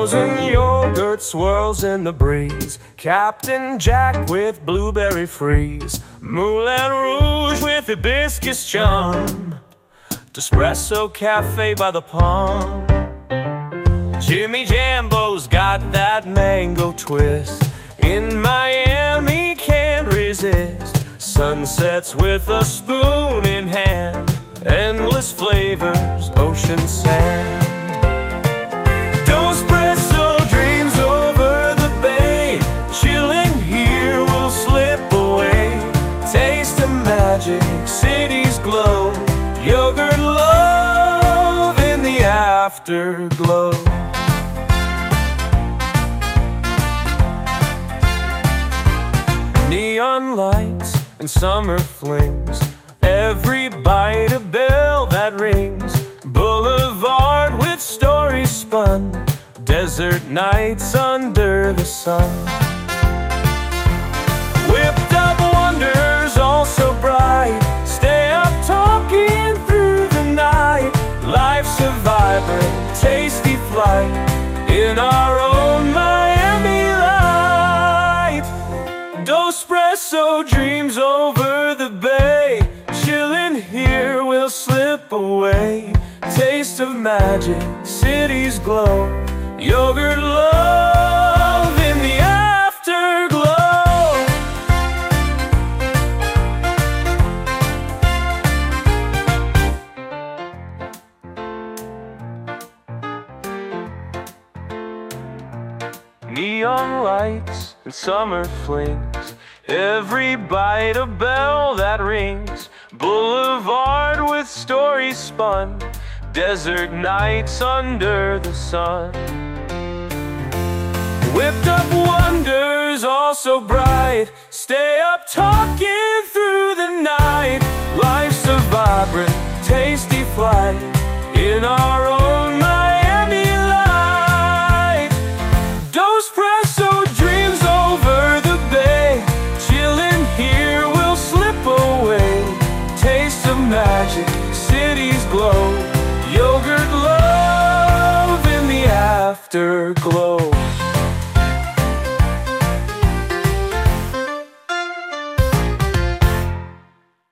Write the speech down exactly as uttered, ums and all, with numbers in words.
Frozen yogurt swirls in the breeze, Captain Jack with blueberry freeze, Moulin Rouge with hibiscus charm, Espresso Cafe by the palm. Jimmy Jambo's got that mango twist, in Miami can't resist. Sunsets with a spoon in hand, endless flavors, ocean sand. Dos Espresso dreams over the bay, chilling here will slip away. Taste of magic, cities glow, yogurt love in the afterglow. Neon lights and summer flings, every bite a bell that rings. Boulevard with stories spun, desert nights under the sun. Whipped up wonders all so bright, stay up talking through the night. Life's a vibrant, tasty flight in our own Miami light. Dos Espresso dreams over the bay, chilling here will slip away. Taste of magic, cities glow, yogurt love in the afterglow. Neon lights and summer flings, every bite a bell that rings. Boulevard with stories spun, desert nights under the sun. Whipped up wonders all so bright, stay up talking through the night. Life's a vibrant, tasty flight in our own Miami light. Dos Espresso dreams over the bay, chilling here will slip away. Taste of magic, cities glow, yogurt love in the afterglow.